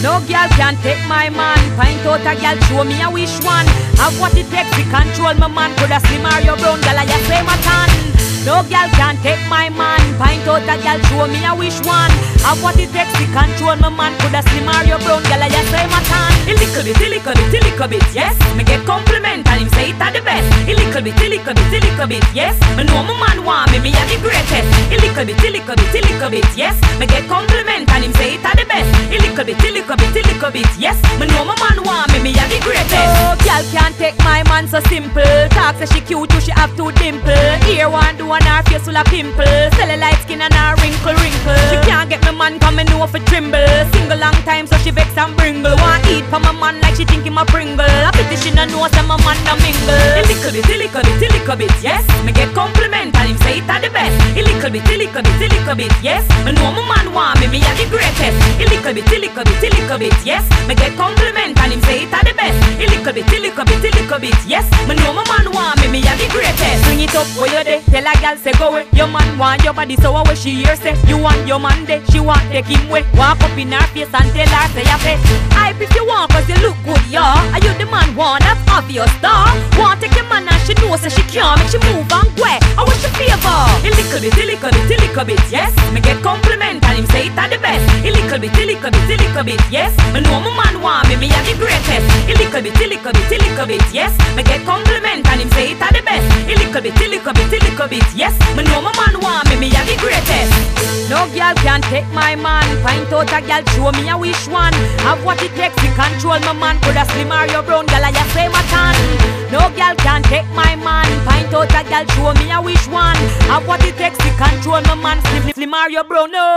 No girl can take my man. Find out a girl, show me a wish one. Have what it takes to control my man. Coulda slim or your brown girl, I just say my tan. No girl can take my man. Find out a girl, show me a wish one. Have what it takes to control my man. Coulda slim or your brown girl, I just say my tan. A little bit, a little bit, a little bit, yes. Me get compliment and him say it are the best. A little bit, a little bit, a little bit, yes. Me know my man want me, me are the greatest. A little bit, a little bit, a little bit, yes. Me get compliment and him say it are the best. A little bit, a little bit, a little bit, yes. Me know my man want me, me are the greatest. Oh, girl can't take my man so simple. Talk say she cute, too, she have two dimple. Here one do and her face full of pimples. Cellulite skin and her wrinkle. She can't get me man come me know for tremble. Single long time so she vex and bringle. Want eat for my man like she think him a Pringle. I pity she no know say my man a mingle. A little bit, a little bit, a little bit, yes. Me get compliment and him say it are the best. A little bit, a little bit, a little bit, yes. Me know my man want me, me are the greatest. A little bit, a little bit, a little bit, yes. Me get compliment and him say it are the best. A little bit, a little bit, a little bit, yes. Me know my man want me, me are the greatest. Bring it up where you dey, tell a girl say go away. Your man want your body so away she hear say. You want your man dey, she want take him way. Walk up in her face and tell her say hype if you want cause you look good, yeah. Are you the man want, that's obvious, star. Want take your man and she know say she can't make she move and go. I want your favor. A little bit, a little bit, a little bit, yes. Me get compliment and him say it are the best. A little bit, a little bit, a little bit, yes. Me know my man want me, me are the greatest. A little bit, a little bit, a little bit, yes. Me get compliment and him say it are the best. A little bit, a little bit, a little bit, yes. Me know my man want me, me are the greatest. No girl can take my man. Find out a girl, show me a wish one. Have what it takes to control my man. Coulda slim or your brown girl, I just say my tan. No girl can take my man. Find out a girl, show me a wish one. Have what it takes to control my man. Slim or your brown, no.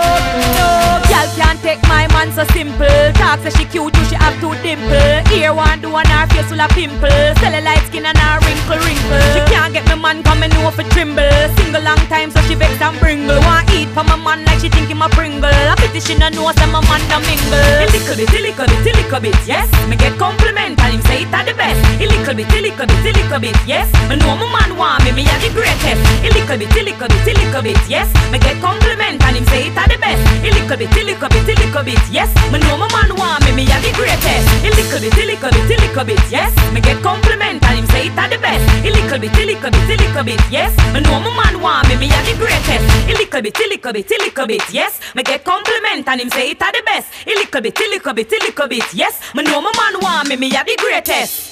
No girl can take my man so simple. Talk say she cute, too, she have two dimple. Here one do and her face full of pimples. Cellulite skin and her wrinkle. She can't get me man come and know for tremble. Single long time so she vex and bringle. Want eat for my man like she think him a Pringle. I pity she no know say my man a mingle. A little bit, a little bit, a little bit, yes. Me get compliment and him say it are the best. A little bit, a little bit, a little bit, yes. Me know my man want me, me are the greatest. A little bit, a little bit, a little bit, yes. Me get compliment and him say it are the best. A little bit, a little bit, a little bit, yes. Me know my man want me, me are the greatest. A little bit, a little bit, a little bit, yes. Me get compliment and him say it are the best. A little bit, a little bit, a little bit, yes. Me know my man want me, me are the greatest. A little bit, a little bit, a little bit, yes. Me get compliment and him say it are the best. A little bit, a little bit, a little bit, yes. Me know my man want me, me are the greatest.